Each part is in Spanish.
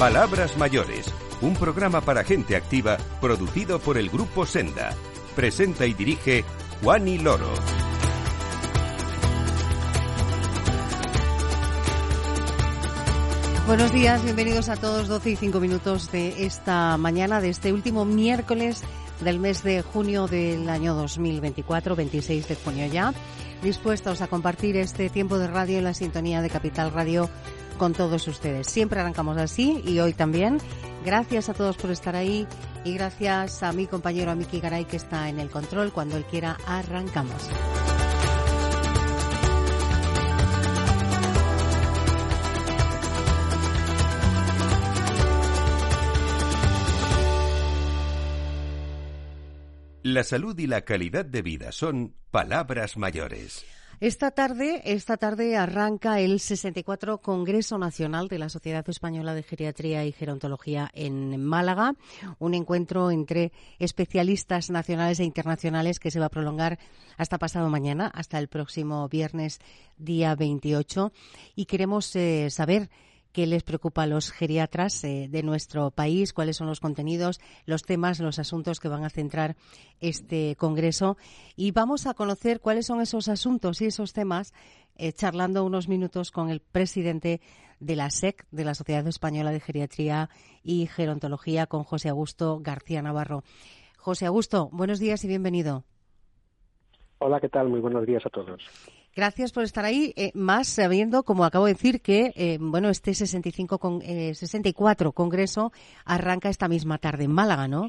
Palabras Mayores, un programa para gente activa producido por el Grupo Senda. Presenta y dirige Juani Loro. Buenos días, bienvenidos a todos, 12 y 5 minutos de esta mañana, de este último miércoles del mes de junio del año 2024, 26 de junio ya, dispuestos a compartir este tiempo de radio en la sintonía de Capital Radio con todos ustedes. Siempre arrancamos así y hoy también. Gracias a todos por estar ahí y gracias a mi compañero Miki Garay, que está en el control. Cuando él quiera, arrancamos. La salud y la calidad de vida son palabras mayores. Esta tarde arranca el 64 Congreso Nacional de la Sociedad Española de Geriatría y Gerontología en Málaga, un encuentro entre especialistas nacionales e internacionales que se va a prolongar hasta pasado mañana, hasta el próximo viernes, día 28, y queremos saber qué les preocupa a los geriatras de nuestro país, cuáles son los contenidos, los temas, los asuntos que van a centrar este congreso. Y vamos a conocer cuáles son esos asuntos y esos temas, charlando unos minutos con el presidente de la SEG, de la Sociedad Española de Geriatría y Gerontología, con José Augusto García Navarro. José Augusto, buenos días y bienvenido. Hola, ¿qué tal? Muy buenos días a todos. Gracias por estar ahí, más sabiendo, como acabo de decir, que este 64 Congreso arranca esta misma tarde en Málaga, ¿no?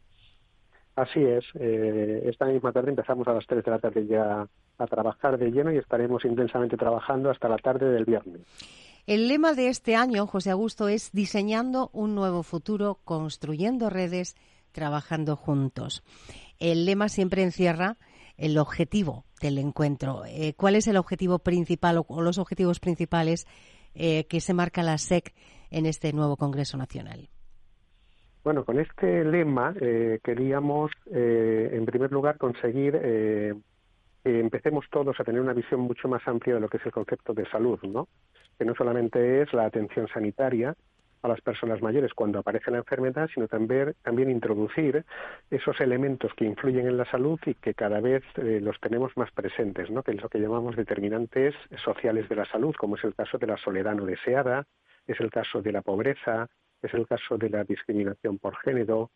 Así es. Esta misma tarde empezamos a las 3 de la tarde ya a trabajar de lleno y estaremos intensamente trabajando hasta la tarde del viernes. El lema de este año, José Augusto, es diseñando un nuevo futuro, construyendo redes, trabajando juntos. El lema siempre encierra el objetivo del encuentro. ¿Cuál es el objetivo principal o los objetivos principales que se marca la SEG en este nuevo Congreso Nacional? Bueno, con este lema queríamos, en primer lugar, conseguir que empecemos todos a tener una visión mucho más amplia de lo que es el concepto de salud, ¿no? Que no solamente es la atención sanitaria a las personas mayores cuando aparece la enfermedad, sino también introducir esos elementos que influyen en la salud y que cada vez los tenemos más presentes, ¿no? Que es lo que llamamos determinantes sociales de la salud, como es el caso de la soledad no deseada, es el caso de la pobreza, es el caso de la discriminación por género,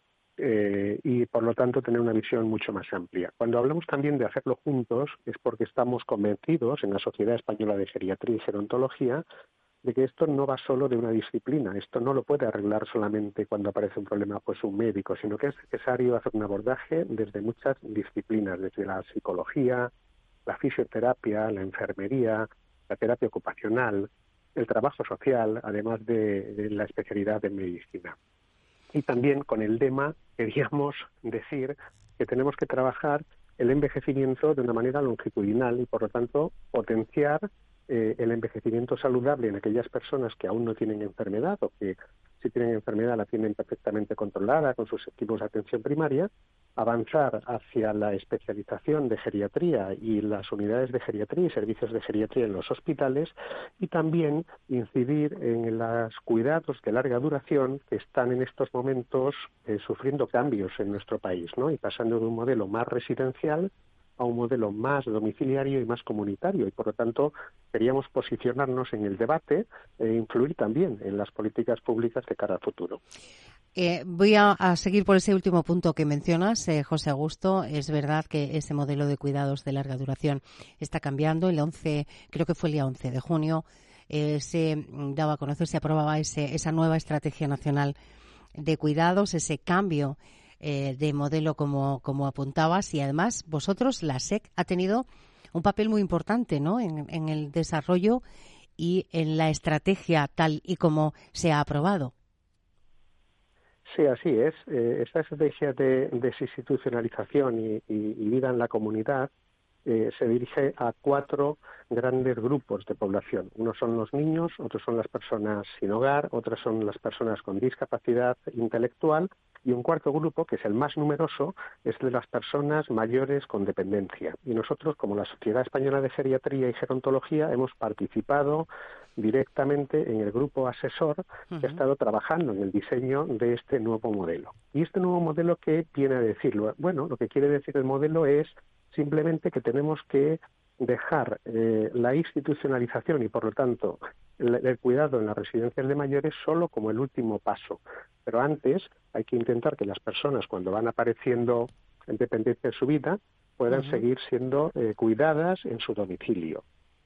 y por lo tanto tener una visión mucho más amplia. Cuando hablamos también de hacerlo juntos es porque estamos convencidos en la Sociedad Española de Geriatría y Gerontología de que esto no va solo de una disciplina, esto no lo puede arreglar solamente cuando aparece un problema pues un médico, sino que es necesario hacer un abordaje desde muchas disciplinas, desde la psicología, la fisioterapia, la enfermería, la terapia ocupacional, el trabajo social, además de la especialidad de medicina. Y también con el lema queríamos decir que tenemos que trabajar el envejecimiento de una manera longitudinal y, por lo tanto, potenciar el envejecimiento saludable en aquellas personas que aún no tienen enfermedad o que si tienen enfermedad la tienen perfectamente controlada con sus equipos de atención primaria, avanzar hacia la especialización de geriatría y las unidades de geriatría y servicios de geriatría en los hospitales y también incidir en los cuidados de larga duración que están en estos momentos sufriendo cambios en nuestro país, ¿no? Y pasando de un modelo más residencial a un modelo más domiciliario y más comunitario y por lo tanto queríamos posicionarnos en el debate e influir también en las políticas públicas de cara al futuro. Voy a seguir por ese último punto que mencionas, José Augusto. Es verdad que ese modelo de cuidados de larga duración está cambiando. Creo que fue el día 11 de junio, se daba a conocer, se aprobaba esa nueva estrategia nacional de cuidados, ese cambio de modelo como apuntabas, y además vosotros, la SEG, ha tenido un papel muy importante, ¿no? en el desarrollo y en la estrategia tal y como se ha aprobado. Sí, así es. Esta estrategia de desinstitucionalización y vida en la comunidad se dirige a 4 grandes grupos de población. Unos son los niños, otros son las personas sin hogar, otras son las personas con discapacidad intelectual y un cuarto grupo, que es el más numeroso, es de las personas mayores con dependencia. Y nosotros, como la Sociedad Española de Geriatría y Gerontología, hemos participado directamente en el grupo asesor que ha estado trabajando en el diseño de este nuevo modelo. ¿Y este nuevo modelo qué viene a decirlo? Bueno, lo que quiere decir el modelo es simplemente que tenemos que dejar la institucionalización y, por lo tanto, el cuidado en las residencias de mayores solo como el último paso. Pero antes hay que intentar que las personas, cuando van apareciendo en dependencia en su vida, puedan seguir siendo cuidadas en su domicilio,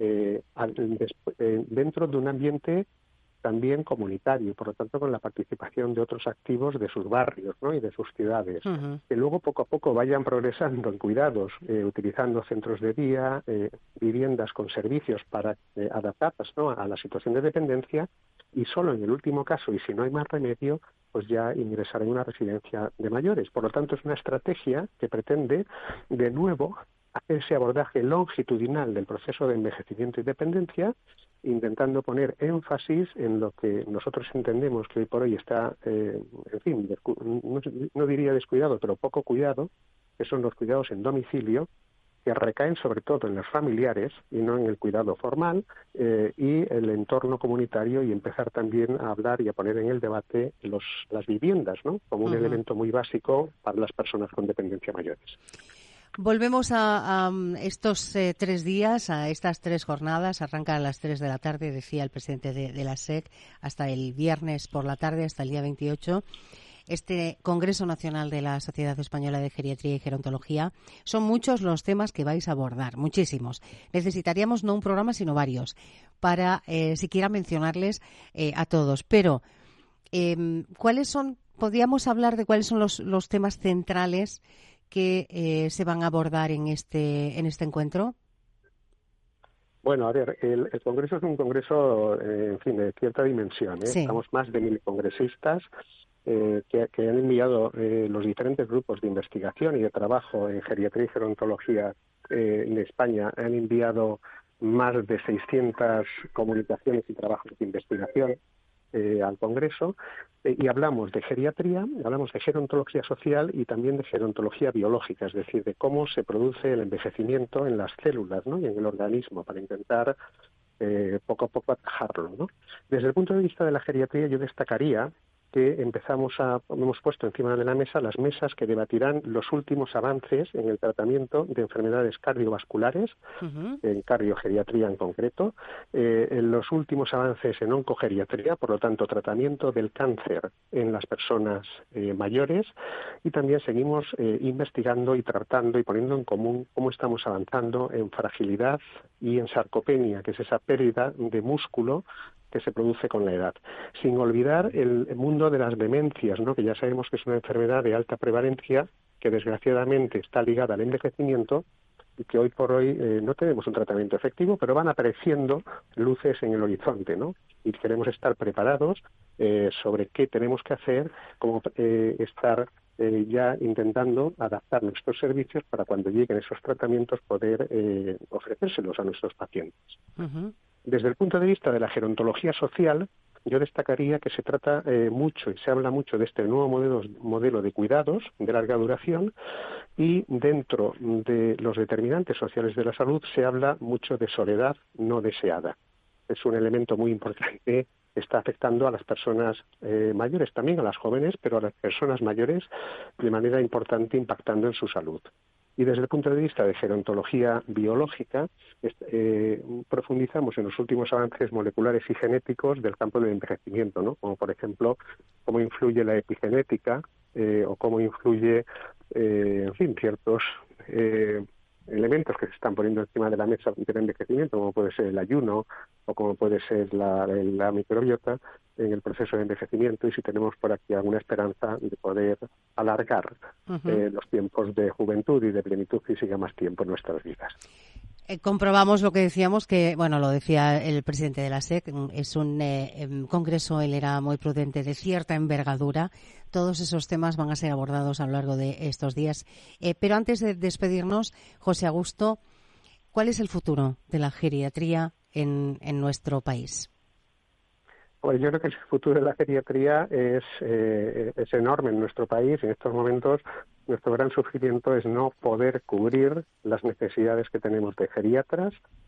dentro de un ambiente también comunitario y, por lo tanto, con la participación de otros activos de sus barrios, ¿no?, y de sus ciudades, que luego poco a poco vayan progresando en cuidados, utilizando centros de día, viviendas con servicios para adaptadas, ¿no?, a la situación de dependencia, y solo en el último caso, y si no hay más remedio, pues ya ingresar en una residencia de mayores. Por lo tanto, es una estrategia que pretende, de nuevo, hacer ese abordaje longitudinal del proceso de envejecimiento y dependencia, intentando poner énfasis en lo que nosotros entendemos que hoy por hoy está, en fin, no diría descuidado, pero poco cuidado, que son los cuidados en domicilio, que recaen sobre todo en los familiares y no en el cuidado formal, y el entorno comunitario, y empezar también a hablar y a poner en el debate las viviendas, ¿no?, como un elemento muy básico para las personas con dependencia mayores. Volvemos a estos 3 días, a estas 3 jornadas. Arranca a las 3 de la tarde, decía el presidente de la SEC, hasta el viernes por la tarde, hasta el día 28. Este Congreso Nacional de la Sociedad Española de Geriatría y Gerontología. Son muchos los temas que vais a abordar, muchísimos. Necesitaríamos no un programa, sino varios, para siquiera mencionarles a todos. Pero, podríamos hablar de cuáles son los temas centrales que se van a abordar en este encuentro? Bueno, a ver, el Congreso es un congreso, en fin, de cierta dimensión, ¿eh? Sí. Estamos más de 1.000 congresistas que han enviado los diferentes grupos de investigación y de trabajo en geriatría y gerontología en España. Han enviado más de 600 comunicaciones y trabajos de investigación al Congreso, y hablamos de geriatría, hablamos de gerontología social y también de gerontología biológica, es decir, de cómo se produce el envejecimiento en las células, ¿no?, y en el organismo, para intentar poco a poco atajarlo, ¿no? Desde el punto de vista de la geriatría, yo destacaría que hemos puesto encima de la mesa las mesas que debatirán los últimos avances en el tratamiento de enfermedades cardiovasculares, en cardiogeriatría en concreto, en los últimos avances en oncogeriatría, por lo tanto, tratamiento del cáncer en las personas mayores, y también seguimos investigando y tratando y poniendo en común cómo estamos avanzando en fragilidad y en sarcopenia, que es esa pérdida de músculo que se produce con la edad. Sin olvidar el mundo de las demencias, ¿no?, que ya sabemos que es una enfermedad de alta prevalencia, que desgraciadamente está ligada al envejecimiento y que hoy por hoy no tenemos un tratamiento efectivo, pero van apareciendo luces en el horizonte, ¿no? Y queremos estar preparados sobre qué tenemos que hacer, como estar ya intentando adaptar nuestros servicios para cuando lleguen esos tratamientos poder ofrecérselos a nuestros pacientes. Desde el punto de vista de la gerontología social, yo destacaría que se trata mucho y se habla mucho de este nuevo modelo de cuidados de larga duración, y dentro de los determinantes sociales de la salud se habla mucho de soledad no deseada. Es un elemento muy importante que está afectando a las personas mayores, también a las jóvenes, pero a las personas mayores de manera importante, impactando en su salud. Y desde el punto de vista de gerontología biológica, profundizamos en los últimos avances moleculares y genéticos del campo del envejecimiento, ¿no?, como por ejemplo cómo influye la epigenética o cómo influye, en fin, ciertos elementos que se están poniendo encima de la mesa del envejecimiento, como puede ser el ayuno o como puede ser la microbiota en el proceso de envejecimiento, y si tenemos por aquí alguna esperanza de poder alargar los tiempos de juventud y de plenitud física más tiempo en nuestras vidas. Comprobamos lo que decíamos, que, bueno, lo decía el presidente de la SEC, es un congreso, él era muy prudente, de cierta envergadura. Todos esos temas van a ser abordados a lo largo de estos días. Pero antes de despedirnos, José Augusto, ¿Cuál es el futuro de la geriatría en nuestro país? Bueno, yo creo que el futuro de la geriatría es enorme en nuestro país. En estos momentos nuestro gran sufrimiento es no poder cubrir las necesidades que tenemos de geriatras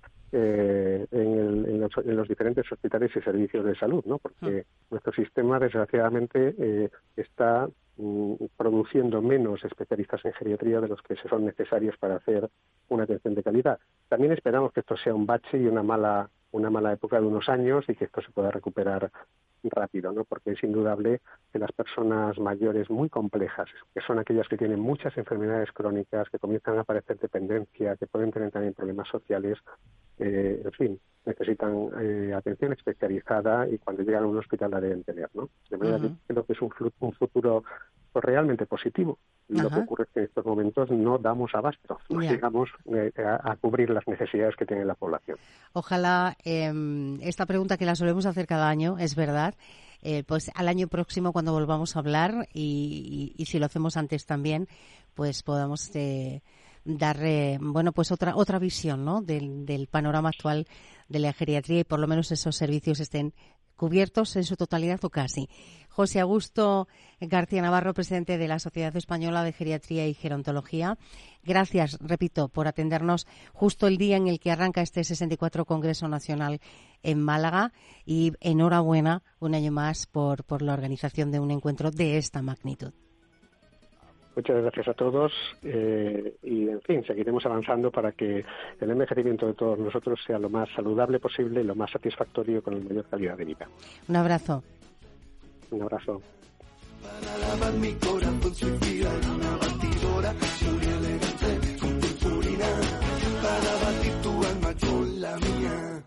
en los diferentes hospitales y servicios de salud, ¿no? Porque nuestro sistema, desgraciadamente, está produciendo menos especialistas en geriatría de los que son necesarios para hacer una atención de calidad. También esperamos que esto sea un bache y una mala época de unos años y que esto se pueda recuperar rápido, ¿no? Porque es indudable que las personas mayores muy complejas, que son aquellas que tienen muchas enfermedades crónicas, que comienzan a aparecer dependencia, que pueden tener también problemas sociales, en fin, necesitan atención especializada y cuando llegan a un hospital la deben tener, ¿no? De manera que creo que es un futuro pues, realmente positivo. Lo que ocurre es que en estos momentos no damos abasto, no llegamos a cubrir las necesidades que tiene la población. Ojalá esta pregunta que la solemos hacer cada año, es verdad, pues al año próximo cuando volvamos a hablar y si lo hacemos antes también, pues podamos dar pues otra visión, ¿no? del panorama actual de la geriatría y por lo menos esos servicios estén cubiertos en su totalidad o casi. José Augusto García Navarro, presidente de la Sociedad Española de Geriatría y Gerontología. Gracias, repito, por atendernos justo el día en el que arranca este 64 Congreso Nacional en Málaga y enhorabuena un año más por la organización de un encuentro de esta magnitud. Muchas gracias a todos y, en fin, seguiremos avanzando para que el envejecimiento de todos nosotros sea lo más saludable posible y lo más satisfactorio con la mayor calidad de vida. Un abrazo. Un abrazo. Para lavar mi corazón suicida en una batidora muy elegante con purpurina. Para batir tu alma con la mía.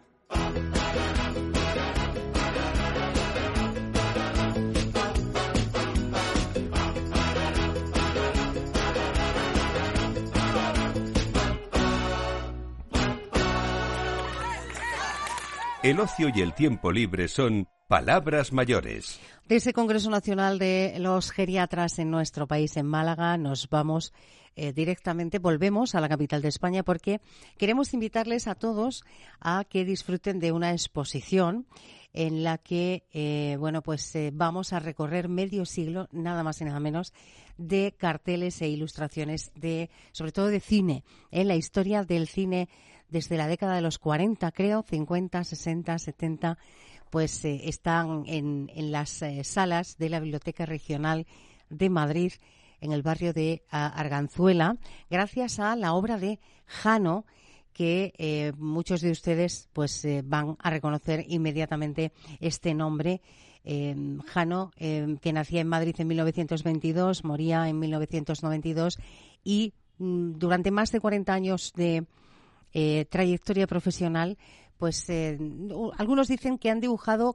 El ocio y el tiempo libre son palabras mayores. De ese Congreso Nacional de los Geriatras en nuestro país, en Málaga, nos vamos directamente, volvemos a la capital de España porque queremos invitarles a todos a que disfruten de una exposición en la que vamos a recorrer medio siglo, nada más y nada menos, de carteles e ilustraciones sobre todo de cine, la historia del cine desde la década de los 40, creo, 50, 60, 70, pues están en las salas de la Biblioteca Regional de Madrid, en el barrio de Arganzuela, gracias a la obra de Jano, que muchos de ustedes pues van a reconocer inmediatamente este nombre. Jano, que nacía en Madrid en 1922, moría en 1992 y durante más de 40 años de trayectoria profesional, pues algunos dicen que ha dibujado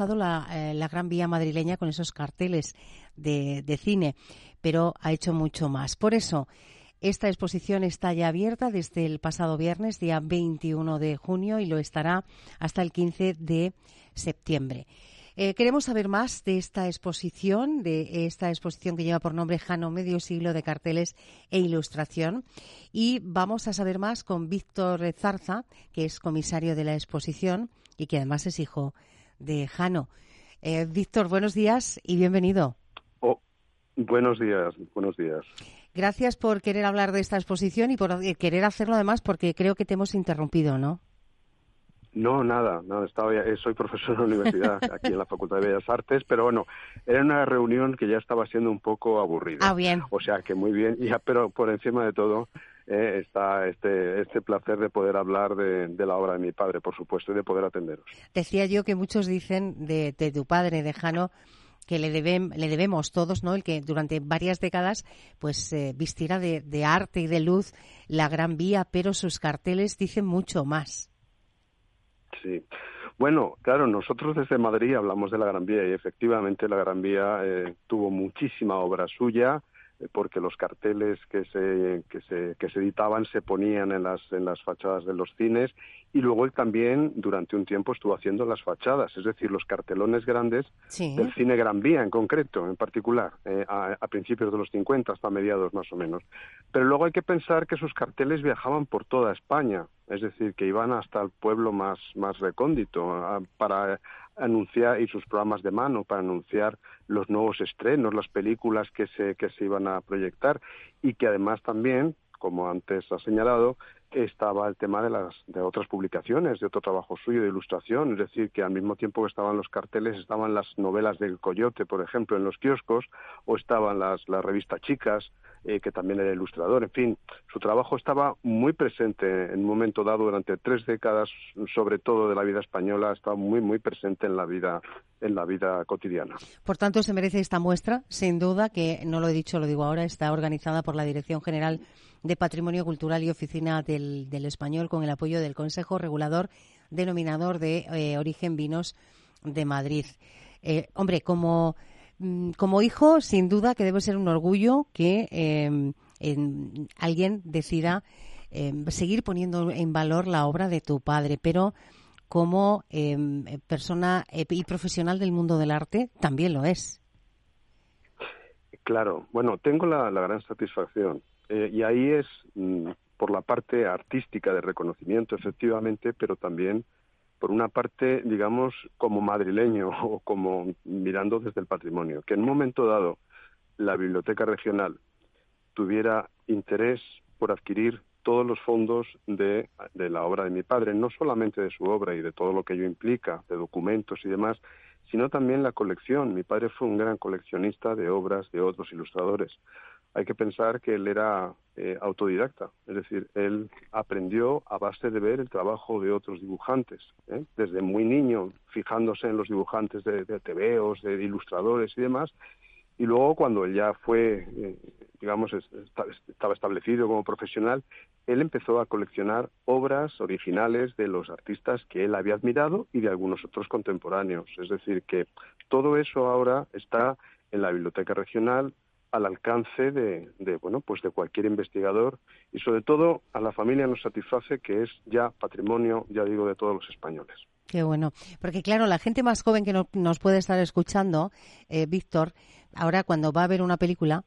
la Gran Vía madrileña con esos carteles de cine, pero ha hecho mucho más. Por eso, esta exposición está ya abierta desde el pasado viernes, día 21 de junio, y lo estará hasta el 15 de septiembre. Queremos saber más de esta exposición que lleva por nombre Jano, medio siglo de carteles e ilustración. Y vamos a saber más con Víctor Zarza, que es comisario de la exposición y que además es hijo de Jano. Víctor, buenos días y bienvenido. Buenos días. Gracias por querer hablar de esta exposición y por querer hacerlo además porque creo que te hemos interrumpido, ¿no? No, nada, soy profesor en la universidad, aquí en la Facultad de Bellas Artes, pero bueno, era una reunión que ya estaba siendo un poco aburrida. Ah, bien. O sea que muy bien, pero por encima de todo está este placer de poder hablar de la obra de mi padre, por supuesto, y de poder atenderos. Decía yo que muchos dicen de tu padre, de Jano, que le debemos todos, ¿no? El que durante varias décadas pues vistiera de arte y de luz la Gran Vía, pero sus carteles dicen mucho más. Sí. Bueno, claro, nosotros desde Madrid hablamos de la Gran Vía y efectivamente la Gran Vía tuvo muchísima obra suya, porque los carteles que se editaban se ponían en las fachadas de los cines, y luego él también durante un tiempo estuvo haciendo las fachadas, es decir, los cartelones grandes del cine Gran Vía en concreto, en particular, a principios de los 50 hasta mediados más o menos. Pero luego hay que pensar que sus carteles viajaban por toda España, es decir, que iban hasta el pueblo más recóndito para anunciar, y sus programas de mano para anunciar los nuevos estrenos, las películas que se iban a proyectar, y que además también, como antes ha señalado, estaba el tema de otras publicaciones, de otro trabajo suyo de ilustración, es decir, que al mismo tiempo que estaban los carteles estaban las novelas del Coyote, por ejemplo, en los kioscos, o estaban las revistas Chicas, que también era ilustrador. En fin, su trabajo estaba muy presente en un momento dado durante 3 décadas, sobre todo de la vida española, estaba muy presente en la vida cotidiana. Por tanto, se merece esta muestra, sin duda, que no lo he dicho, lo digo ahora, está organizada por la Dirección General de Patrimonio Cultural y Oficina del Español, con el apoyo del Consejo Regulador Denominador de Origen Vinos de Madrid. Hombre, como hijo, sin duda que debe ser un orgullo que alguien decida seguir poniendo en valor la obra de tu padre, pero como persona y profesional del mundo del arte también lo es. Claro, bueno, tengo la gran satisfacción, y ahí es por la parte artística de reconocimiento, efectivamente, pero también por una parte, digamos, como madrileño o como mirando desde el patrimonio, que en un momento dado la Biblioteca Regional tuviera interés por adquirir todos los fondos de la obra de mi padre, no solamente de su obra y de todo lo que ello implica, de documentos y demás, sino también la colección. Mi padre fue un gran coleccionista de obras de otros ilustradores. Hay que pensar que él era autodidacta, es decir, él aprendió a base de ver el trabajo de otros dibujantes, desde muy niño, fijándose en los dibujantes de tebeos, de ilustradores y demás, y luego cuando él ya fue, digamos, estaba establecido como profesional, él empezó a coleccionar obras originales de los artistas que él había admirado y de algunos otros contemporáneos. Es decir, que todo eso ahora está en la Biblioteca Regional, al alcance de cualquier investigador, y sobre todo a la familia nos satisface que es ya patrimonio, ya digo, de todos los españoles. Qué bueno, porque claro, la gente más joven que nos puede estar escuchando, Víctor, ahora cuando va a ver una película,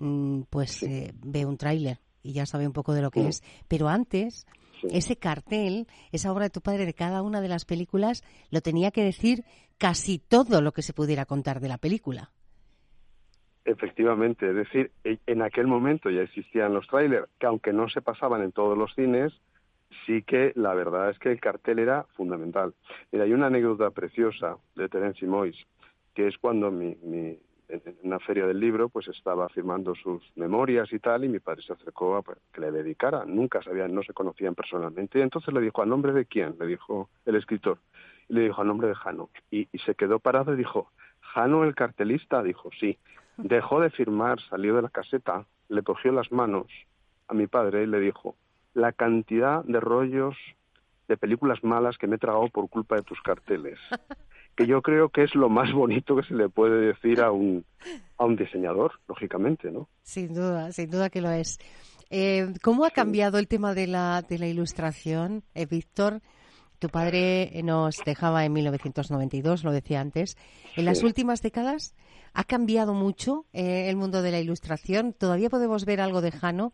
ve un tráiler y ya sabe un poco de lo que es, pero antes ese cartel, esa obra de tu padre de cada una de las películas, lo tenía que decir casi todo lo que se pudiera contar de la película. Efectivamente, es decir, en aquel momento ya existían los tráilers, que aunque no se pasaban en todos los cines, sí que la verdad es que el cartel era fundamental. Mira, hay una anécdota preciosa de Terence Moix, que es cuando en una feria del libro pues estaba firmando sus memorias y tal, y mi padre se acercó a que le dedicara. No se conocían personalmente, y entonces le dijo, ¿a nombre de quién? Le dijo el escritor, y le dijo, a nombre de Jano, y se quedó parado y dijo, ¿Jano el cartelista? Dijo, sí. Dejó de firmar, salió de la caseta, le cogió las manos a mi padre y le dijo, la cantidad de rollos de películas malas que me he tragado por culpa de tus carteles, que yo creo que es lo más bonito que se le puede decir a un diseñador, lógicamente, ¿no? Sin duda que lo es. ¿Cómo ha cambiado el tema de la ilustración, Víctor? Tu padre nos dejaba en 1992, lo decía antes. En las últimas décadas ha cambiado mucho el mundo de la ilustración. ¿Todavía podemos ver algo de Jano?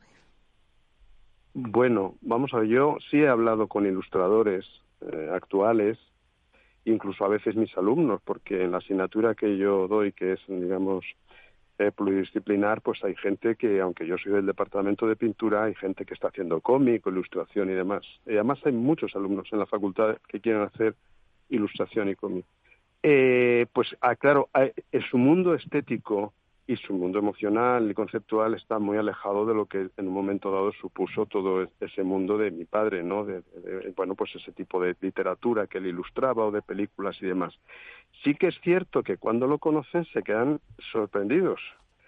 Bueno, vamos a ver, yo sí he hablado con ilustradores actuales, incluso a veces mis alumnos, porque en la asignatura que yo doy, que es, digamos, pluridisciplinar, pues hay gente que, aunque yo soy del departamento de pintura, hay gente que está haciendo cómic, ilustración y demás. Y además hay muchos alumnos en la facultad que quieren hacer ilustración y cómic. Claro, su mundo estético y su mundo emocional y conceptual está muy alejado de lo que en un momento dado supuso todo ese mundo de mi padre, ¿no? Pues ese tipo de literatura que él ilustraba o de películas y demás. Sí que es cierto que cuando lo conocen se quedan sorprendidos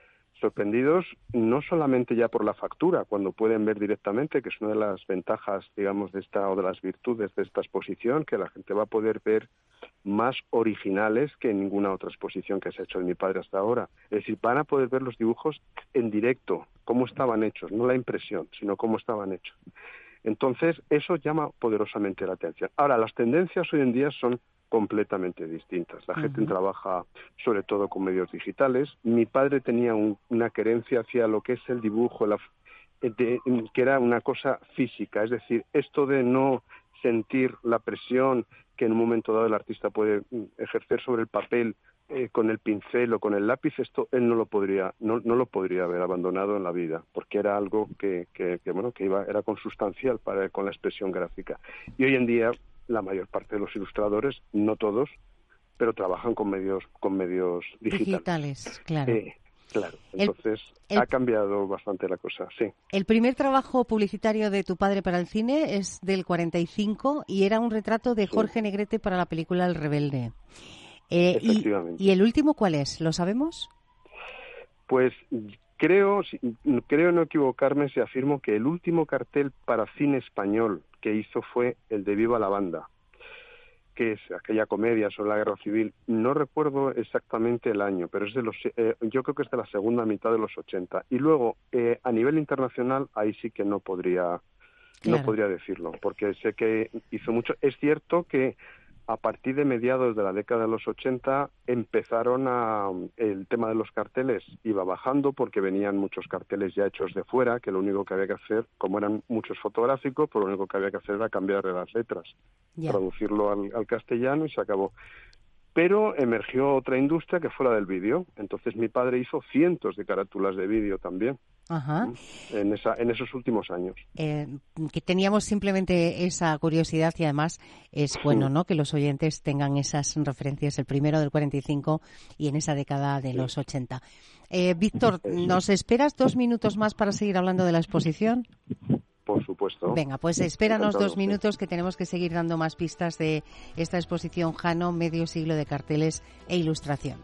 sorprendidos no solamente ya por la factura, cuando pueden ver directamente, que es una de las ventajas, digamos, de esta o de las virtudes de esta exposición, que la gente va a poder ver más originales que en ninguna otra exposición que se ha hecho de mi padre hasta ahora. Es decir, van a poder ver los dibujos en directo, cómo estaban hechos, no la impresión, sino cómo estaban hechos. Entonces, eso llama poderosamente la atención. Ahora, las tendencias hoy en día son completamente distintas. La gente trabaja sobre todo con medios digitales. Mi padre tenía una querencia hacia lo que es el dibujo, que era una cosa física, es decir, esto de no sentir la presión que en un momento dado el artista puede ejercer sobre el papel con el pincel o con el lápiz, esto él no lo podría haber abandonado en la vida, porque era algo que era consustancial con la expresión gráfica. Y hoy en día la mayor parte de los ilustradores, no todos, pero trabajan con medios digitales, claro. Claro, entonces ha cambiado bastante la cosa, sí. El primer trabajo publicitario de tu padre para el cine es del 45 y era un retrato de Jorge Negrete para la película El Rebelde. Efectivamente. ¿Y el último cuál es? ¿Lo sabemos? Pues creo no equivocarme si afirmo que el último cartel para cine español que hizo fue el de Viva la Banda, que es aquella comedia sobre la guerra civil. No recuerdo exactamente el año, pero es yo creo que es de la segunda mitad de los 80. Y luego, a nivel internacional, ahí sí que no podría decirlo, porque sé que hizo mucho. Es cierto que a partir de mediados de la década de los 80 el tema de los carteles iba bajando porque venían muchos carteles ya hechos de fuera, que lo único que había que hacer, como eran muchos fotográficos, pues lo único que había que hacer era cambiarle las letras, traducirlo al castellano y se acabó. Pero emergió otra industria que fue la del vídeo. Entonces mi padre hizo cientos de carátulas de vídeo también. Ajá. En esos últimos años. Que teníamos simplemente esa curiosidad y además es bueno, ¿no?, que los oyentes tengan esas referencias, el primero del 45 y en esa década de los 80. Víctor, ¿nos esperas 2 minutos más para seguir hablando de la exposición? Por supuesto. Venga, pues espéranos 2 minutos que tenemos que seguir dando más pistas de esta exposición Jano, medio siglo de carteles e ilustración.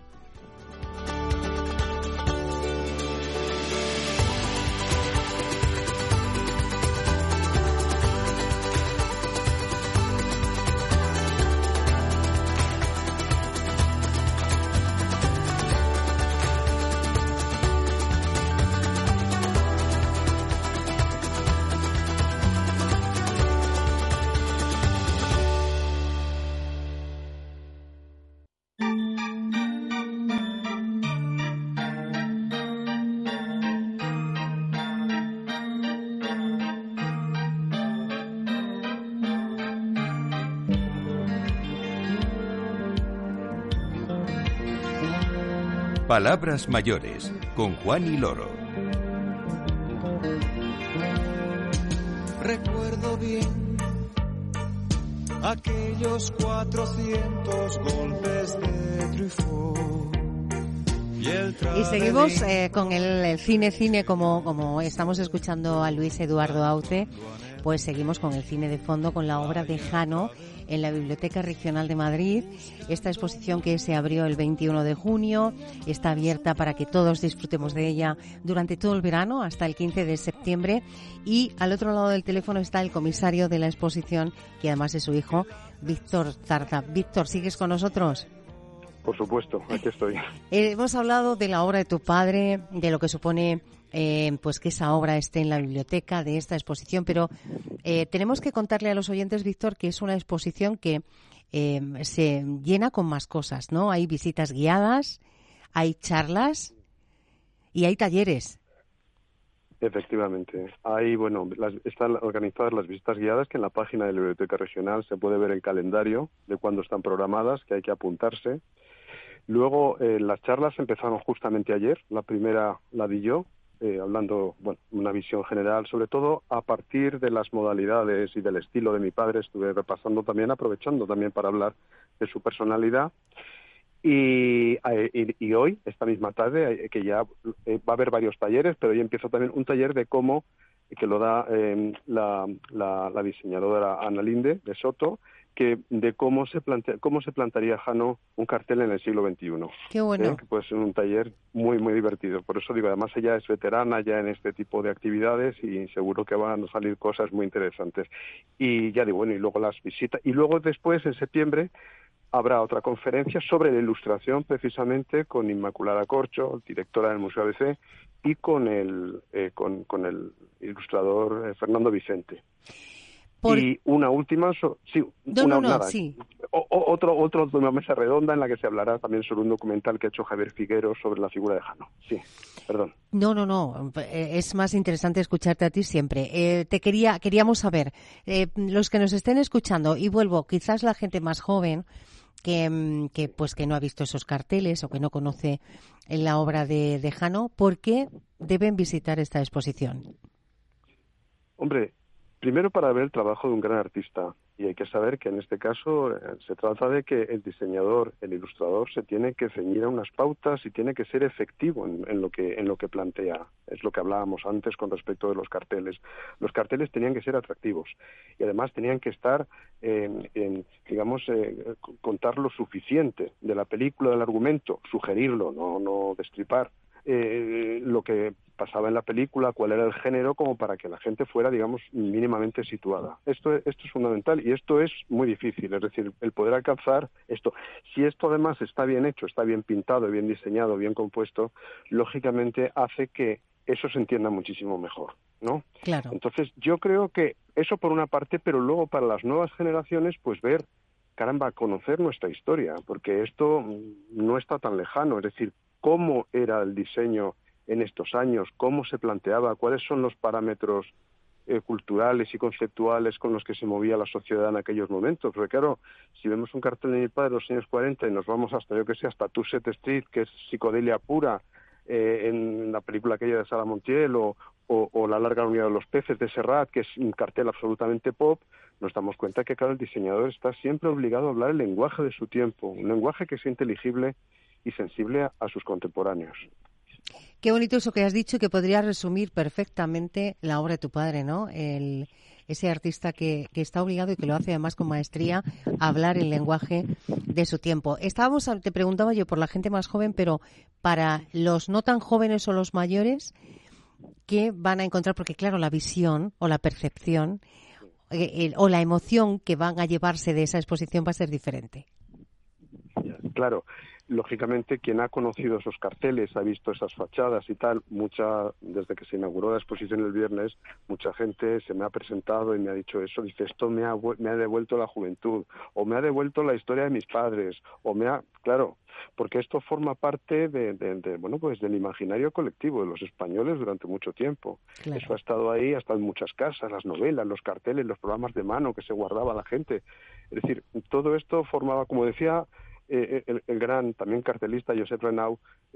Palabras mayores, con Juan y Loro. Recuerdo bien aquellos 400 golpes de Truffaut. Y seguimos con el cine como estamos escuchando a Luis Eduardo Aute, pues seguimos con el cine de fondo, con la obra de Jano en la Biblioteca Regional de Madrid. Esta exposición que se abrió el 21 de junio está abierta para que todos disfrutemos de ella durante todo el verano hasta el 15 de septiembre. Y al otro lado del teléfono está el comisario de la exposición, que además es su hijo, Víctor Zarza. Víctor, ¿sigues con nosotros? Por supuesto, aquí estoy. Hemos hablado de la obra de tu padre, de lo que supone pues que esa obra esté en la biblioteca de esta exposición, pero tenemos que contarle a los oyentes, Víctor, que es una exposición que se llena con más cosas, ¿no? Hay visitas guiadas, hay charlas y hay talleres. Efectivamente. Están organizadas las visitas guiadas, que en la página de la Biblioteca Regional se puede ver el calendario de cuándo están programadas, que hay que apuntarse. Luego, las charlas empezaron justamente ayer. La primera la di yo, hablando, una visión general, sobre todo a partir de las modalidades y del estilo de mi padre. Estuve repasando también, aprovechando también para hablar de su personalidad. Y hoy, esta misma tarde, que ya va a haber varios talleres, pero hoy empiezo también un taller de cómo que lo da la diseñadora Ana Linde de Soto, de cómo se plantaría Jano un cartel en el siglo XXI. Qué bueno. Que puede ser un taller muy, muy divertido. Por eso digo, además ella es veterana ya en este tipo de actividades y seguro que van a salir cosas muy interesantes. Y ya digo, bueno, y luego las visitas. Y luego después, en septiembre, habrá otra conferencia sobre la ilustración, precisamente, con Inmaculada Corcho, directora del Museo ABC, y con el ilustrador Fernando Vicente. Y una última, otra mesa redonda en la que se hablará también sobre un documental que ha hecho Javier Figueros sobre la figura de Jano. Sí, perdón. No, es más interesante escucharte a ti siempre. Queríamos saber, los que nos estén escuchando, y vuelvo, quizás la gente más joven que no ha visto esos carteles o que no conoce la obra de Jano, ¿por qué deben visitar esta exposición? Hombre, primero para ver el trabajo de un gran artista, y hay que saber que en este caso se trata de que el diseñador, el ilustrador, se tiene que ceñir a unas pautas y tiene que ser efectivo en lo que plantea. Es lo que hablábamos antes con respecto de los carteles. Los carteles tenían que ser atractivos y además tenían que estar, contar lo suficiente de la película, del argumento, sugerirlo, no destripar. Lo que pasaba en la película, cuál era el género, como para que la gente fuera, digamos, mínimamente situada. Esto es fundamental y esto es muy difícil, es decir, el poder alcanzar esto. Si esto además está bien hecho, está bien pintado, bien diseñado, bien compuesto, lógicamente hace que eso se entienda muchísimo mejor, ¿no? Claro. Entonces, yo creo que eso por una parte, pero luego para las nuevas generaciones, pues ver, caramba, conocer nuestra historia, porque esto no está tan lejano, es decir, cómo era el diseño en estos años, cómo se planteaba, cuáles son los parámetros culturales y conceptuales con los que se movía la sociedad en aquellos momentos. Porque claro, si vemos un cartel de mi padre de los años 40 y nos vamos hasta Tusset Street, que es psicodelia pura, en la película aquella de Sara Montiel, o La larga unidad de los peces de Serrat, que es un cartel absolutamente pop, nos damos cuenta que claro, el diseñador está siempre obligado a hablar el lenguaje de su tiempo, un lenguaje que sea inteligible y sensible a sus contemporáneos. Qué bonito eso que has dicho, que podría resumir perfectamente la obra de tu padre, ¿no? Ese artista que está obligado y que lo hace además con maestría a hablar el lenguaje de su tiempo. Te preguntaba yo por la gente más joven, pero para los no tan jóvenes o los mayores, ¿qué van a encontrar? Porque claro, la visión o la percepción o la emoción que van a llevarse de esa exposición va a ser diferente. Claro. Lógicamente, quien ha conocido esos carteles, ha visto esas fachadas y tal, desde que se inauguró la exposición el viernes, mucha gente se me ha presentado y me ha dicho eso, dice, esto me ha devuelto la juventud, o me ha devuelto la historia de mis padres, claro, porque esto forma parte del imaginario colectivo de los españoles durante mucho tiempo. Claro. Eso ha estado ahí hasta en muchas casas, las novelas, los carteles, los programas de mano que se guardaba la gente. Es decir, todo esto formaba, como decía el gran también cartelista Josep Renau,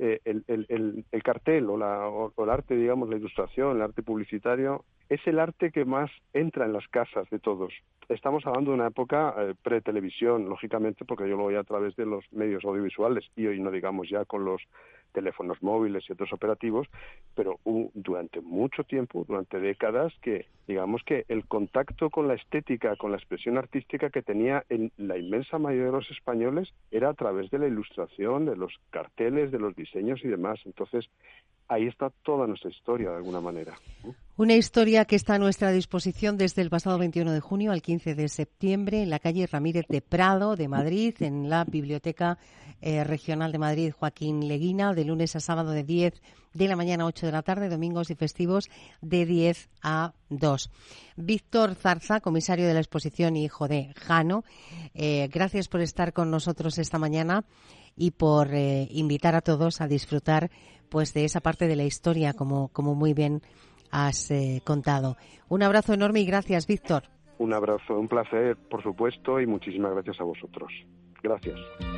el cartel o el arte, digamos, la ilustración, el arte publicitario, es el arte que más entra en las casas de todos. Estamos hablando de una época pre-televisión, lógicamente, porque yo lo voy a través de los medios audiovisuales y hoy no digamos ya con los teléfonos móviles y otros operativos, pero durante mucho tiempo, durante décadas, que digamos que el contacto con la estética, con la expresión artística que tenía en la inmensa mayoría de los españoles era a través de la ilustración, de los carteles, de los diseños y demás. Entonces, ahí está toda nuestra historia, de alguna manera. Una historia que está a nuestra disposición desde el pasado 21 de junio al 15 de septiembre en la calle Ramírez de Prado de Madrid, en la Biblioteca Regional de Madrid Joaquín Leguina, de lunes a sábado de 10 de la mañana a 8 de la tarde, domingos y festivos de 10 a 2. Víctor Zarza, comisario de la exposición y hijo de Jano, gracias por estar con nosotros esta mañana y por invitar a todos a disfrutar pues de esa parte de la historia, como muy bien has contado. Un abrazo enorme y gracias, Víctor. Un abrazo, un placer, por supuesto, y muchísimas gracias a vosotros. Gracias.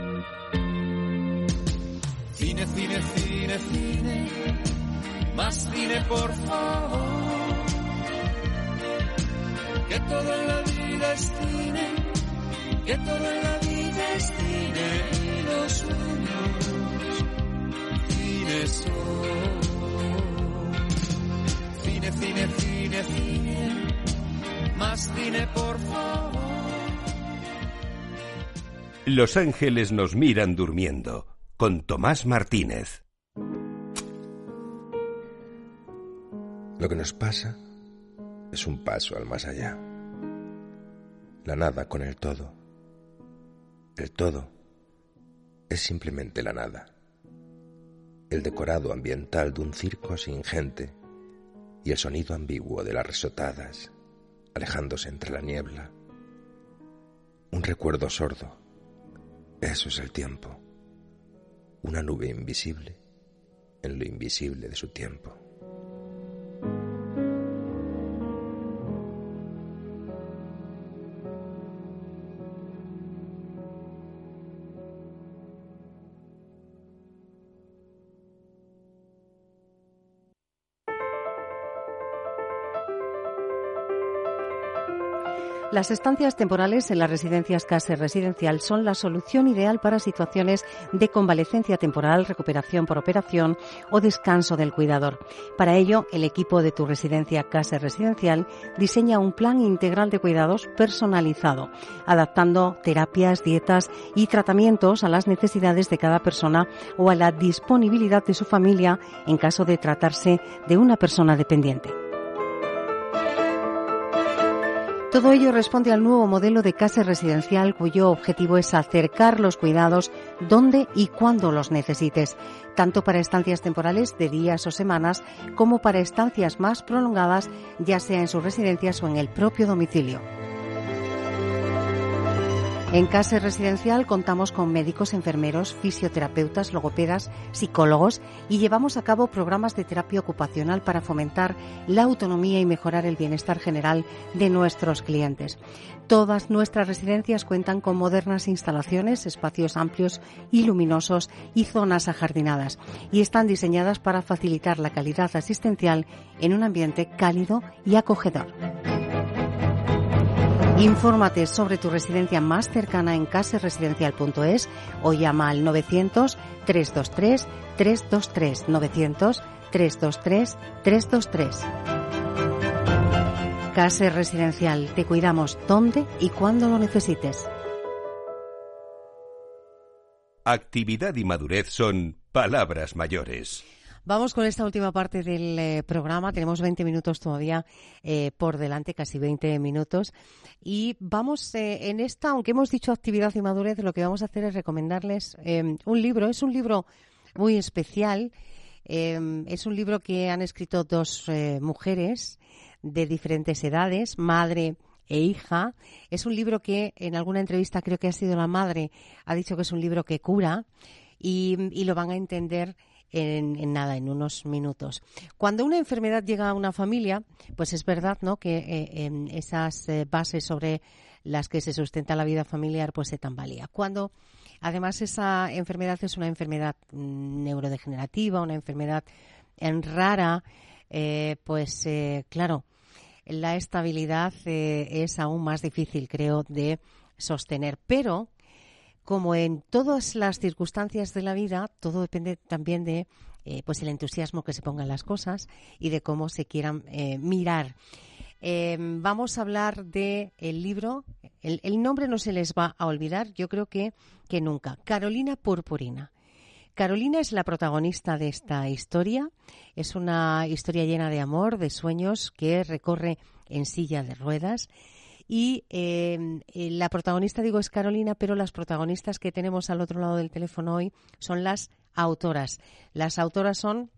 Cine, cine, cine, cine, más cine, por favor. Que todo en la vida es cine, que todo en la vida es cine, y los sueños, cine son. Cine, Cine, cine, cine, cine. Más cine, por favor. Los ángeles nos miran durmiendo, con Tomás Martínez. Lo que nos pasa es un paso al más allá. La nada con el todo. El todo es simplemente la nada. El decorado ambiental de un circo sin gente y el sonido ambiguo de las risotadas alejándose entre la niebla. Un recuerdo sordo. Eso es el tiempo. Una nube invisible en lo invisible de su tiempo. Las estancias temporales en las residencias CASE Residencial son la solución ideal para situaciones de convalecencia temporal, recuperación por operación o descanso del cuidador. Para ello, el equipo de tu residencia CASE Residencial diseña un plan integral de cuidados personalizado, adaptando terapias, dietas y tratamientos a las necesidades de cada persona o a la disponibilidad de su familia en caso de tratarse de una persona dependiente. Todo ello responde al nuevo modelo de CASE Residencial, cuyo objetivo es acercar los cuidados donde y cuando los necesites, tanto para estancias temporales de días o semanas como para estancias más prolongadas, ya sea en sus residencias o en el propio domicilio. En CASE Residencial contamos con médicos, enfermeros, fisioterapeutas, logopedas, psicólogos y llevamos a cabo programas de terapia ocupacional para fomentar la autonomía y mejorar el bienestar general de nuestros clientes. Todas nuestras residencias cuentan con modernas instalaciones, espacios amplios y luminosos y zonas ajardinadas y están diseñadas para facilitar la calidad asistencial en un ambiente cálido y acogedor. Infórmate sobre tu residencia más cercana en caseresidencial.es o llama al 900-323-323, 900-323-323. CASE Residencial, te cuidamos donde y cuando lo necesites. Actividad y madurez son palabras mayores. Vamos con esta última parte del programa. Tenemos 20 minutos todavía por delante, casi 20 minutos. Y vamos en esta, aunque hemos dicho actividad y madurez, lo que vamos a hacer es recomendarles un libro. Es un libro muy especial. Es un libro que han escrito dos mujeres de diferentes edades, madre e hija. Es un libro que en alguna entrevista, creo que ha sido la madre, ha dicho que es un libro que cura y lo van a entender en unos minutos. Cuando una enfermedad llega a una familia, pues es verdad, ¿no?, que esas bases sobre las que se sustenta la vida familiar pues se tambalea. Cuando además esa enfermedad es una enfermedad neurodegenerativa, una enfermedad rara, claro, la estabilidad es aún más difícil, creo, de sostener. Pero como en todas las circunstancias de la vida, todo depende también de el entusiasmo que se pongan las cosas y de cómo se quieran mirar. Vamos a hablar del libro. El nombre no se les va a olvidar, yo creo que nunca. Carolina Purpurina. Carolina es la protagonista de esta historia. Es una historia llena de amor, de sueños, que recorre en silla de ruedas. Y la protagonista, digo, es Carolina, pero las protagonistas que tenemos al otro lado del teléfono hoy son las autoras. Las autoras son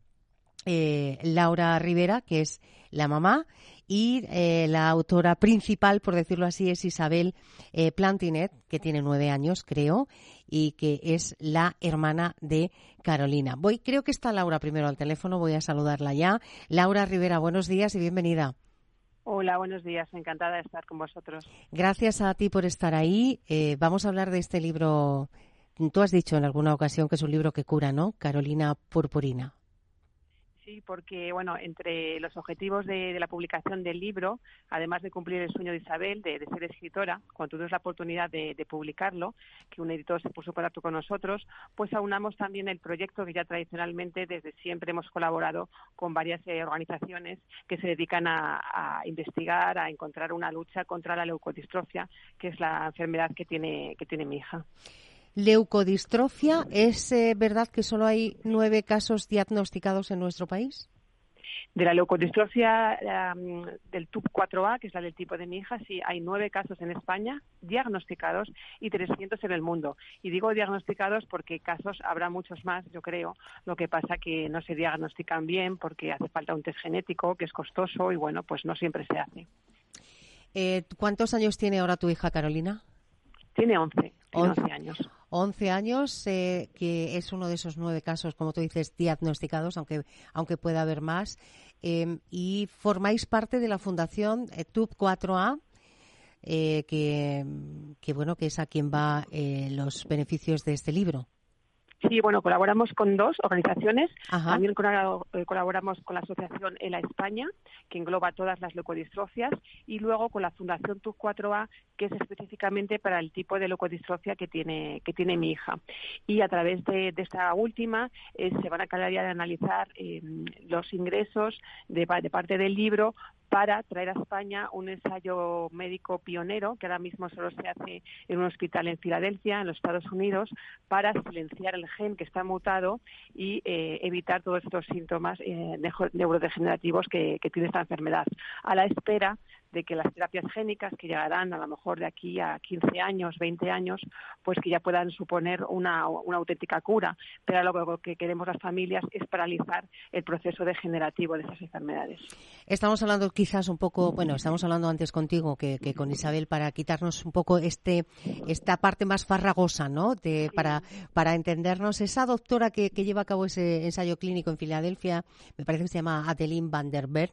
Laura Rivera, que es la mamá, y la autora principal, por decirlo así, es Isabel Plantinet, que tiene 9 años, creo, y que es la hermana de Carolina. Creo que está Laura primero al teléfono, voy a saludarla ya. Laura Rivera, buenos días y bienvenida. Hola, buenos días. Encantada de estar con vosotros. Gracias a ti por estar ahí. Vamos a hablar de este libro. Tú has dicho en alguna ocasión que es un libro que cura, ¿no? Carolina Purpurina. Sí, porque bueno, entre los objetivos de la publicación del libro, además de cumplir el sueño de Isabel de ser escritora, cuando tuvimos la oportunidad de publicarlo, que un editor se puso en contacto con nosotros, pues aunamos también el proyecto que ya tradicionalmente desde siempre hemos colaborado con varias organizaciones que se dedican a investigar, a encontrar una lucha contra la leucodistrofia, que es la enfermedad que tiene mi hija. Leucodistrofia, ¿es verdad que solo hay 9 casos diagnosticados en nuestro país? De la leucodistrofia del TUP4A, que es la del tipo de mi hija, sí, hay 9 casos en España diagnosticados y 300 en el mundo. Y digo diagnosticados porque casos habrá muchos más, yo creo. Lo que pasa que no se diagnostican bien porque hace falta un test genético que es costoso y bueno, pues no siempre se hace. ¿Cuántos años tiene ahora tu hija, Carolina? Tiene 11 años. 11 años, que es uno de esos 9 casos, como tú dices, diagnosticados, aunque pueda haber más. Y formáis parte de la fundación TUP4A, que bueno, que es a quien va los beneficios de este libro. Sí, bueno, colaboramos con 2 organizaciones. Ajá. También colaboramos con la Asociación ELA España, que engloba todas las leucodistrofias, y luego con la Fundación TUP4A, que es específicamente para el tipo de leucodistrofia que tiene mi hija. Y a través de esta última se van a cada día de analizar los ingresos de parte del libro para traer a España un ensayo médico pionero, que ahora mismo solo se hace en un hospital en Filadelfia, en los Estados Unidos, para silenciar el gen que está mutado y evitar todos estos síntomas neurodegenerativos que tiene esta enfermedad, a la espera de que las terapias génicas, que llegarán a lo mejor de aquí a 15 años, 20 años, pues que ya puedan suponer una auténtica cura. Pero lo que queremos las familias es paralizar el proceso degenerativo de esas enfermedades. Estamos hablando quizás un poco, estamos hablando antes contigo que con Isabel, para quitarnos un poco esta parte más farragosa, ¿no? Sí. Para entendernos. Esa doctora que lleva a cabo ese ensayo clínico en Filadelfia, me parece que se llama Adeline van der Berg,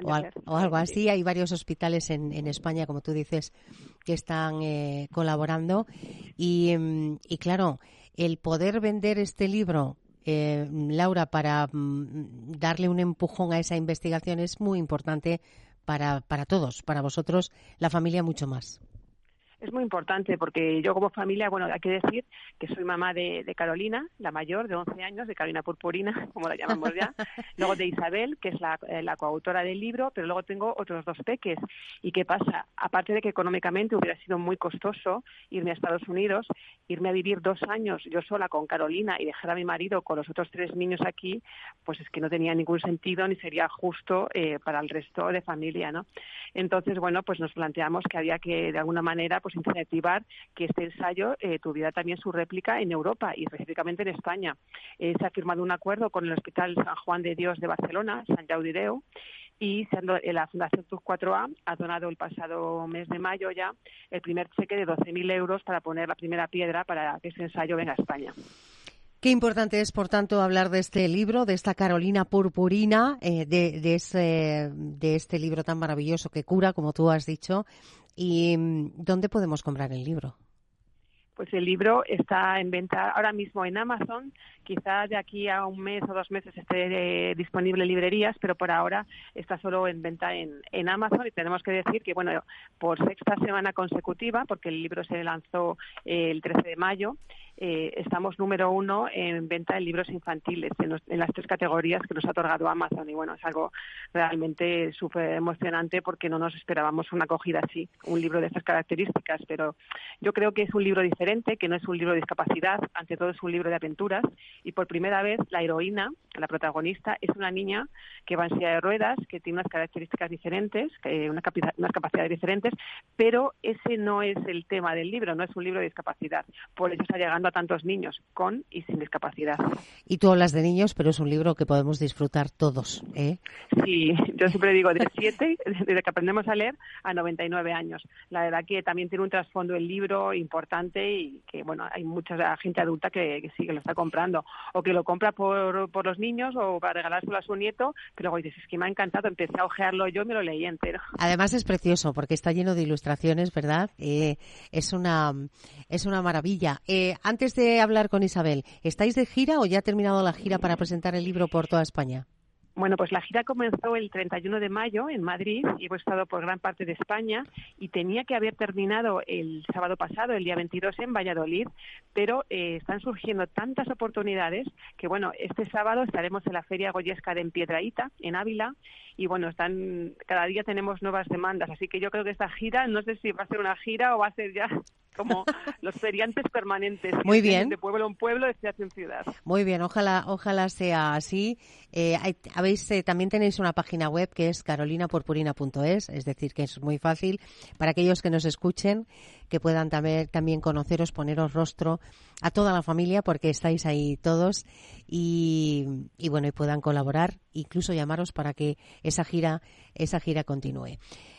o algo así. Sí. Hay varios hospitales en España, como tú dices, que están colaborando. Y claro, el poder vender este libro, Laura, para darle un empujón a esa investigación es muy importante para todos, para vosotros, la familia, mucho más. Es muy importante porque yo como familia, bueno, hay que decir que soy mamá de Carolina, la mayor, de 11 años, de Carolina Purpurina, como la llamamos ya, luego de Isabel, que es la coautora del libro, pero luego tengo otros 2 peques. ¿Y qué pasa? Aparte de que económicamente hubiera sido muy costoso irme a Estados Unidos, irme a vivir 2 años yo sola con Carolina y dejar a mi marido con los otros 3 niños aquí, pues es que no tenía ningún sentido ni sería justo para el resto de familia, ¿no? Entonces, bueno, pues nos planteamos que había que, de alguna manera, pues incentivar que este ensayo tuviera también su réplica en Europa y específicamente en España. Se ha firmado un acuerdo con el Hospital San Juan de Dios de Barcelona, Sant Jau de Déu, y la Fundación TUP4A ha donado el pasado mes de mayo ya el primer cheque de 12.000 euros para poner la primera piedra para que ese ensayo venga a España. Qué importante es, por tanto, hablar de este libro, de esta Carolina Purpurina, de este libro tan maravilloso que cura, como tú has dicho. ¿Y dónde podemos comprar el libro? Pues el libro está en venta ahora mismo en Amazon. Quizás de aquí a un mes o 2 meses esté disponible en librerías, pero por ahora está solo en venta en Amazon. Y tenemos que decir que, bueno, por 6ª semana consecutiva, porque el libro se lanzó el 13 de mayo, estamos número 1 en venta de libros infantiles en las 3 categorías que nos ha otorgado Amazon. Y bueno, es algo realmente súper emocionante porque no nos esperábamos una acogida así, un libro de estas características. Pero yo creo que es un libro diferente, que no es un libro de discapacidad, ante todo es un libro de aventuras. Y por primera vez la heroína, la protagonista, es una niña que va en silla de ruedas, que tiene unas características diferentes, unas capacidades diferentes, pero ese no es el tema del libro, no es un libro de discapacidad. Por eso está llegando a tantos niños con y sin discapacidad. Y tú hablas de niños, pero es un libro que podemos disfrutar todos, ¿eh? Sí, yo siempre digo de 7, desde que aprendemos a leer, a 99 años. La verdad que también tiene un trasfondo el libro importante y que, bueno, hay mucha gente adulta que sí, que lo está comprando, o que lo compra por los niños o para regalárselo a su nieto, pero luego dices, es que me ha encantado, empecé a ojearlo yo y me lo leí entero. Además es precioso porque está lleno de ilustraciones, ¿verdad? Es una maravilla. Antes de hablar con Isabel, ¿estáis de gira o ya ha terminado la gira para presentar el libro por toda España? Bueno, pues la gira comenzó el 31 de mayo en Madrid y hemos estado por gran parte de España y tenía que haber terminado el sábado pasado, el día 22, en Valladolid, pero están surgiendo tantas oportunidades que, bueno, este sábado estaremos en la Feria Goyesca de Piedrahíta, en Ávila, y bueno, cada día tenemos nuevas demandas, así que yo creo que esta gira, no sé si va a ser una gira o va a ser ya como los feriantes permanentes. Muy bien. De pueblo en pueblo, de ciudad en ciudad. Muy bien, ojalá sea así. También tenéis una página web que es carolinapurpurina.es, es decir, que es muy fácil para aquellos que nos escuchen, que puedan también conoceros, poneros rostro a toda la familia, porque estáis ahí todos y bueno, y puedan colaborar, incluso llamaros para que esa gira continúe.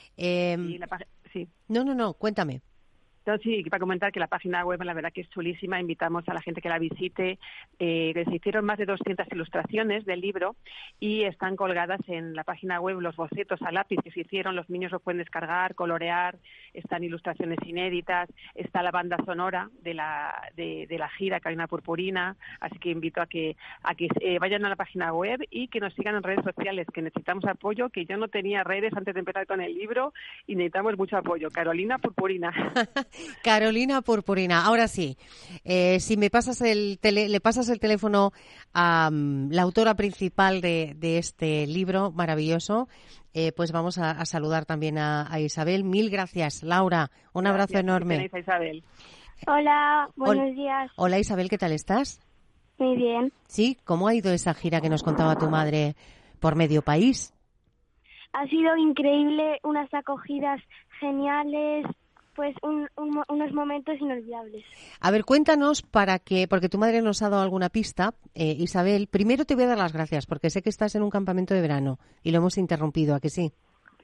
Sí. No, cuéntame. Entonces, sí, para comentar que la página web, la verdad que es chulísima, invitamos a la gente que la visite. Se hicieron más de 200 ilustraciones del libro y están colgadas en la página web los bocetos a lápiz que se hicieron, los niños los pueden descargar, colorear, están ilustraciones inéditas, está la banda sonora de la gira Carolina Purpurina, así que invito a que vayan a la página web y que nos sigan en redes sociales, que necesitamos apoyo, que yo no tenía redes antes de empezar con el libro y necesitamos mucho apoyo. Carolina Purpurina. Carolina Purpurina. Ahora sí, si me pasas le pasas el teléfono a la autora principal de este libro maravilloso, pues vamos a saludar también a Isabel. Mil gracias, Laura. Un abrazo enorme. Tenéis a Isabel. Hola, buenos días. Hola, Isabel, ¿qué tal estás? Muy bien. Sí, ¿cómo ha ido esa gira que nos contaba tu madre por medio país? Ha sido increíble, unas acogidas geniales, pues unos momentos inolvidables. A ver, cuéntanos porque tu madre nos ha dado alguna pista. Isabel, primero te voy a dar las gracias porque sé que estás en un campamento de verano y lo hemos interrumpido, ¿a que sí?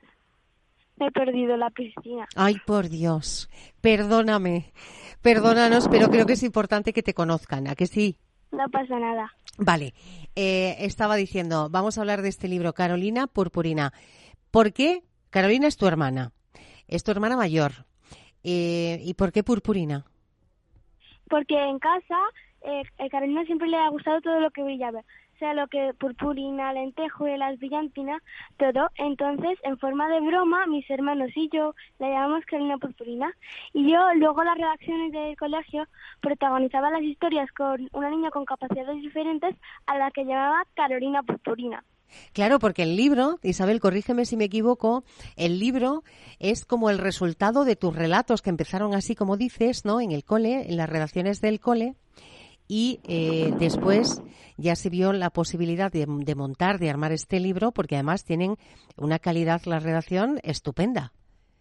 Me he perdido la piscina. Ay, por Dios, perdónanos, pero creo que es importante que te conozcan, ¿a que sí? No pasa nada. Vale, estaba diciendo, vamos a hablar de este libro, Carolina Purpurina. ¿Por qué? Carolina es tu hermana mayor. ¿Y por qué purpurina? Porque en casa a Carolina siempre le ha gustado todo lo que brillaba, o sea, lo que purpurina, lentejuelas, brillantina, todo. Entonces, en forma de broma, mis hermanos y yo la llamamos Carolina Purpurina. Y yo luego las redacciones del colegio protagonizaba las historias con una niña con capacidades diferentes a la que llamaba Carolina Purpurina. Claro, porque el libro, Isabel, corrígeme si me equivoco, el libro es como el resultado de tus relatos que empezaron así como dices, ¿no? En el cole, en las redacciones del cole, y después ya se vio la posibilidad de armar este libro, porque además tienen una calidad, la redacción, estupenda.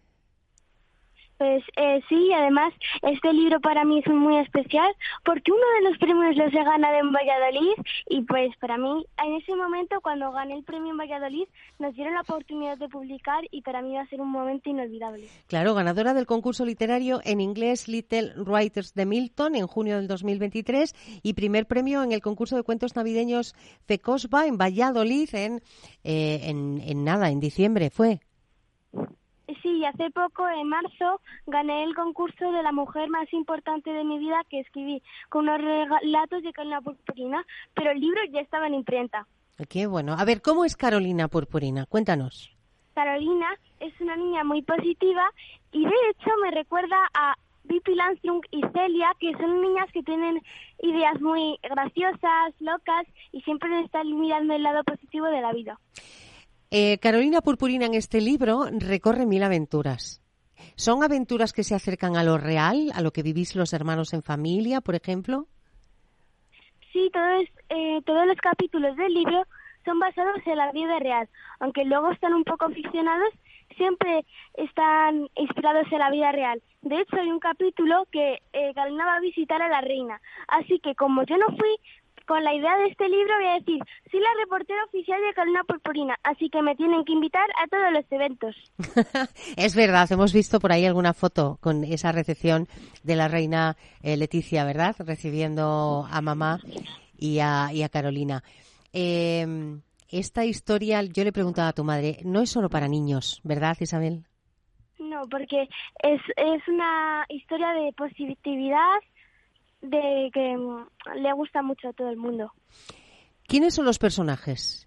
Pues sí, además este libro para mí es muy especial porque uno de los premios los he ganado en Valladolid y pues para mí en ese momento cuando gané el premio en Valladolid nos dieron la oportunidad de publicar y para mí va a ser un momento inolvidable. Claro, ganadora del concurso literario en inglés Little Writers de Milton en junio del 2023 y primer premio en el concurso de cuentos navideños Fecosba en Valladolid en diciembre fue. Sí, hace poco, en marzo, gané el concurso de la mujer más importante de mi vida que escribí con unos relatos de Carolina Purpurina, pero el libro ya estaba en imprenta. Qué bueno. A ver, ¿cómo es Carolina Purpurina? Cuéntanos. Carolina es una niña muy positiva y de hecho me recuerda a Pippi Landström y Celia, que son niñas que tienen ideas muy graciosas, locas y siempre están mirando el lado positivo de la vida. Carolina Purpurina en este libro recorre 1000 aventuras. ¿Son aventuras que se acercan a lo real, a lo que vivís los hermanos en familia, por ejemplo? Sí, todos los capítulos del libro son basados en la vida real, aunque luego están un poco ficcionados, siempre están inspirados en la vida real. De hecho, hay un capítulo que Carolina va a visitar a la reina, así que como yo no fui, con la idea de este libro voy a decir, soy la reportera oficial de Carolina Purpurina, así que me tienen que invitar a todos los eventos. Es verdad, hemos visto por ahí alguna foto con esa recepción de la reina Leticia, ¿verdad? Recibiendo a mamá y a Carolina. Esta historia, yo le preguntaba a tu madre, no es solo para niños, ¿verdad, Isabel? No, porque es una historia de positividad, de que le gusta mucho a todo el mundo. ¿Quiénes son los personajes?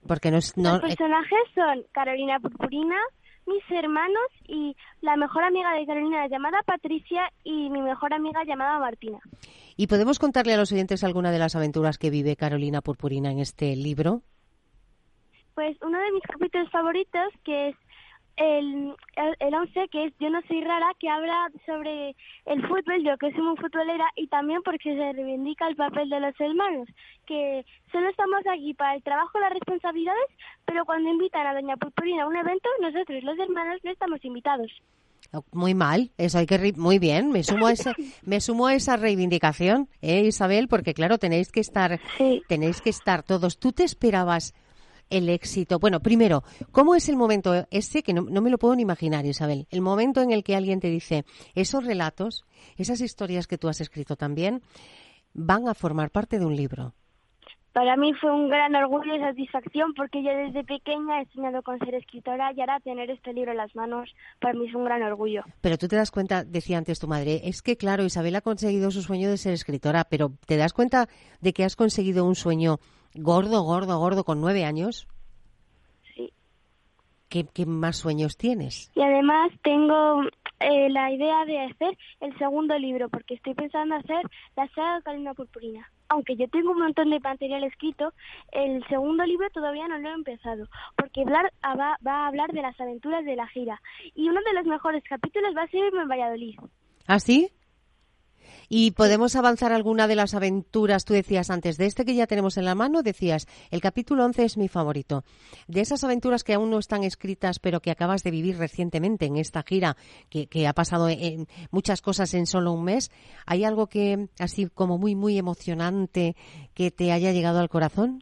Porque Los personajes son Carolina Purpurina, mis hermanos y la mejor amiga de Carolina llamada Patricia y mi mejor amiga llamada Martina. ¿Y podemos contarle a los oyentes alguna de las aventuras que vive Carolina Purpurina en este libro? Pues uno de mis capítulos favoritos, que es el 11, que es Yo no soy rara, que habla sobre el fútbol, yo que soy muy futbolera, y también porque se reivindica el papel de los hermanos, que solo estamos aquí para el trabajo y las responsabilidades, pero cuando invitan a doña Purpurina a un evento, nosotros los hermanos no estamos invitados. Muy mal, eso hay que muy bien, me sumo a esa reivindicación, Isabel, porque claro, tenéis que estar todos. ¿Tú te esperabas el éxito? Bueno, primero, ¿cómo es el momento ese que no me lo puedo ni imaginar, Isabel? El momento en el que alguien te dice, esos relatos, esas historias que tú has escrito también, van a formar parte de un libro. Para mí fue un gran orgullo y satisfacción porque yo desde pequeña he soñado con ser escritora y ahora tener este libro en las manos para mí es un gran orgullo. Pero tú te das cuenta, decía antes tu madre, es que claro, Isabel ha conseguido su sueño de ser escritora, pero ¿te das cuenta de que has conseguido un sueño gordo con 9 años? Sí. ¿Qué más sueños tienes? Y además tengo la idea de hacer el segundo libro, porque estoy pensando hacer la saga de Carolina Purpurina. Aunque yo tengo un montón de material escrito, el segundo libro todavía no lo he empezado, porque va a hablar de las aventuras de la gira. Y uno de los mejores capítulos va a ser en Valladolid. ¿Ah, sí? ¿Y podemos avanzar alguna de las aventuras? Tú decías antes, de este que ya tenemos en la mano, decías, el capítulo 11 es mi favorito. De esas aventuras que aún no están escritas, pero que acabas de vivir recientemente en esta gira, que ha pasado en muchas cosas en solo un mes, ¿hay algo que, así como muy, muy emocionante, que te haya llegado al corazón?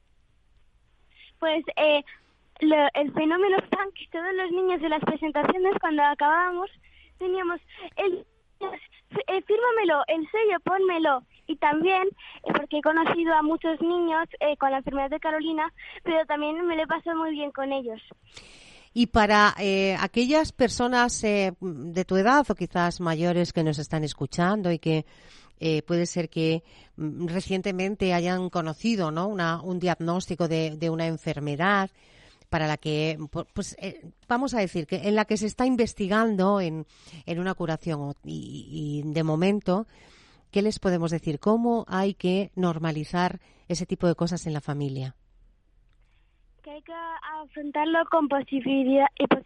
Pues el fenómeno fan, que todos los niños de las presentaciones, cuando acabábamos, teníamos fírmamelo, el sello, pónmelo. Y también, porque he conocido a muchos niños con la enfermedad de Carolina, pero también me lo he pasado muy bien con ellos. Y para aquellas personas de tu edad o quizás mayores que nos están escuchando y que puede ser que recientemente hayan conocido, ¿no?, un diagnóstico de una enfermedad para la que, pues vamos a decir, que en la que se está investigando en una curación y de momento, ¿qué les podemos decir? ¿Cómo hay que normalizar ese tipo de cosas en la familia? Que hay que afrontarlo con positividad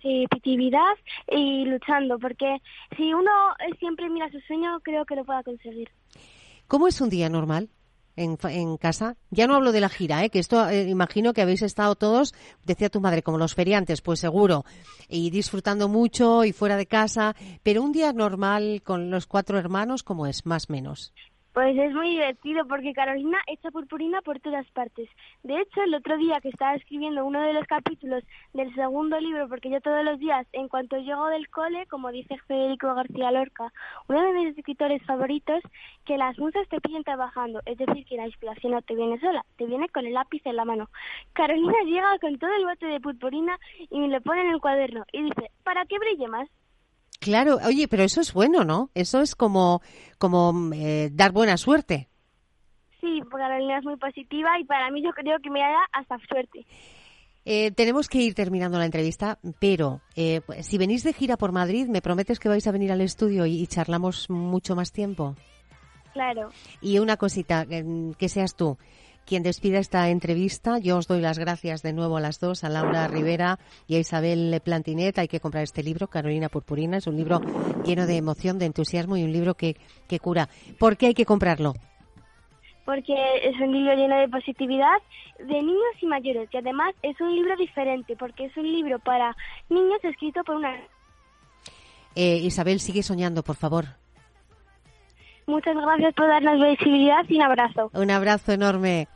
y luchando, porque si uno siempre mira su sueño, creo que lo pueda conseguir. ¿Cómo es un día normal en casa? Ya no hablo de la gira, que esto imagino que habéis estado todos, decía tu madre, como los feriantes, pues seguro, y disfrutando mucho y fuera de casa, pero un día normal con los 4 hermanos, ¿cómo es, más o menos? Pues es muy divertido porque Carolina echa purpurina por todas partes. De hecho, el otro día que estaba escribiendo uno de los capítulos del segundo libro, porque yo todos los días, en cuanto llego del cole, como dice Federico García Lorca, uno de mis escritores favoritos, que las musas te pillen trabajando, es decir, que la inspiración no te viene sola, te viene con el lápiz en la mano. Carolina llega con todo el bote de purpurina y me lo pone en el cuaderno y dice, ¿para qué brille más? Claro, oye, pero eso es bueno, ¿no? Eso es como dar buena suerte. Sí, porque Carolina es muy positiva y para mí yo creo que me da hasta suerte. Tenemos que ir terminando la entrevista, pero si venís de gira por Madrid, ¿me prometes que vais a venir al estudio y charlamos mucho más tiempo? Claro. Y una cosita, que seas tú quien despida esta entrevista. Yo os doy las gracias de nuevo a las dos, a Laura Rivera y a Isabel Plantinet. Hay que comprar este libro, Carolina Purpurina. Es un libro lleno de emoción, de entusiasmo y un libro que cura. ¿Por qué hay que comprarlo? Porque es un libro lleno de positividad de niños y mayores. Y además es un libro diferente, porque es un libro para niños escrito por una... Isabel, sigue soñando, por favor. Muchas gracias por darnos visibilidad y un abrazo. Un abrazo enorme.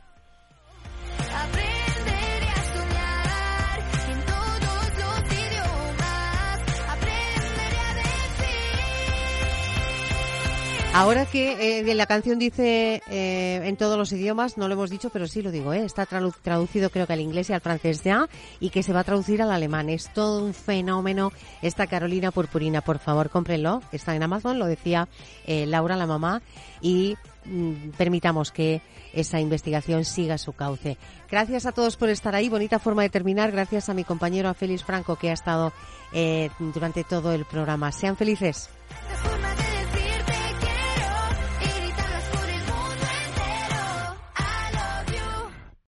Ahora que la canción dice en todos los idiomas, no lo hemos dicho, pero sí lo digo, está traducido creo que al inglés y al francés ya, y que se va a traducir al alemán. Es todo un fenómeno esta Carolina Purpurina. Por favor, cómprenlo. Está en Amazon, lo decía Laura, la mamá, y permitamos que esa investigación siga su cauce. Gracias a todos por estar ahí. Bonita forma de terminar. Gracias a mi compañero, a Félix Franco, que ha estado durante todo el programa. Sean felices.